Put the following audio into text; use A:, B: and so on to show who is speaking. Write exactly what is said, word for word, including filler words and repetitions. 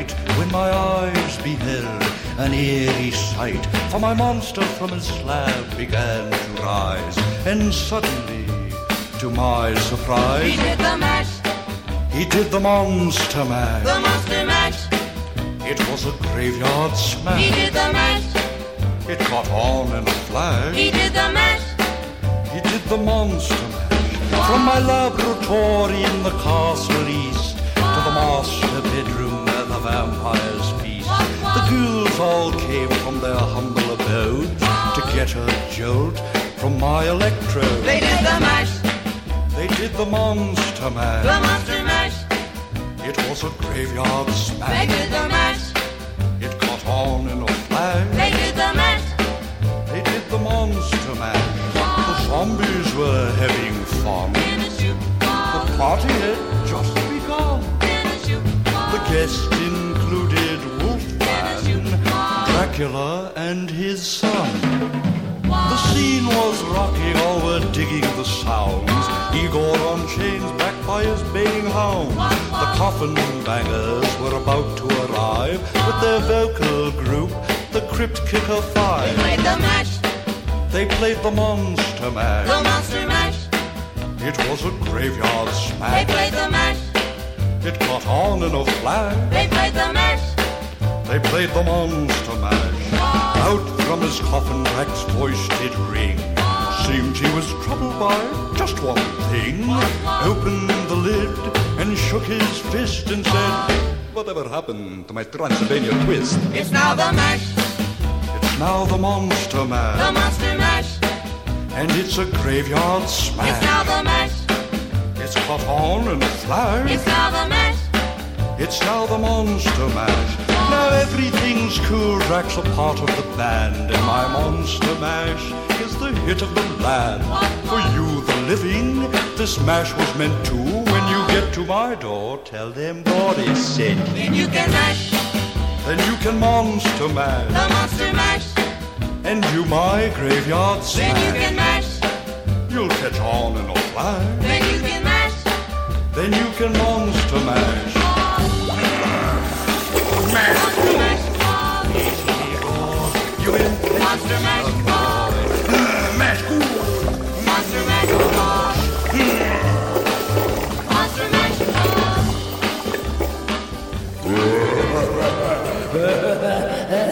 A: night when my eyes beheld an eerie sight, for my monster from his slab began to rise, and suddenly, to my surprise,
B: he did the mash.
A: He did the monster mash.
B: The monster mash.
A: It was a graveyard smash.
B: He did the mash.
A: It caught on in a flash.
B: He did the mash.
A: He did the monster mash. From my laboratory in the castle east to the master bedroom where the vampires feast, the ghouls all came from their humble abodes to get a jolt from my electrode.
B: They did the mash.
A: They did the monster mash.
B: The monster mash.
A: It was a graveyard smash.
B: They did the mash.
A: It caught on in a flash.
B: They did the mash.
A: They did the monster mash. The zombies were having fun.
B: In a shoe ball.
A: The party had just begun.
B: In a shoe ball.
A: The guests included Wolfman, Dracula, and his son. The scene was rocking, all were digging the sounds. Igor on chains, backed by his baying hounds. The coffin bangers were about to arrive with their vocal group, the Crypt Kicker Five.
B: They played the mash.
A: They played the monster mash.
B: The monster mash.
A: It was a graveyard
B: They
A: smash.
B: played the mash.
A: It caught on in a flash.
B: They played the mash.
A: They played the monster mash. Out from his coffin, Drac's voice did ring. Seemed he was troubled by just one thing. Opened the lid and shook his fist and said, "Whatever happened to my Transylvania twist?"
B: It's now the mash.
A: It's now the monster mash.
B: The monster mash.
A: And it's a graveyard smash.
B: It's now the mash.
A: It's caught on in a flash.
B: It's now the mash.
A: It's now the monster mash. Now everything's cool, Drac's a part of the band, and my monster mash is the hit of the land. For you, the living, this mash was meant to. When you get to my door, tell them God is sent.
B: Then you can mash.
A: Then you can monster mash,
B: The monster mash.
A: and you my graveyard
B: Then you
A: smash.
B: can mash.
A: You'll catch on in a flash.
B: Then you can mash.
A: Then you can monster mash.
B: Monster mash.
A: You in
B: Monster mash.
A: mash.
B: Monster mash. Monster mash.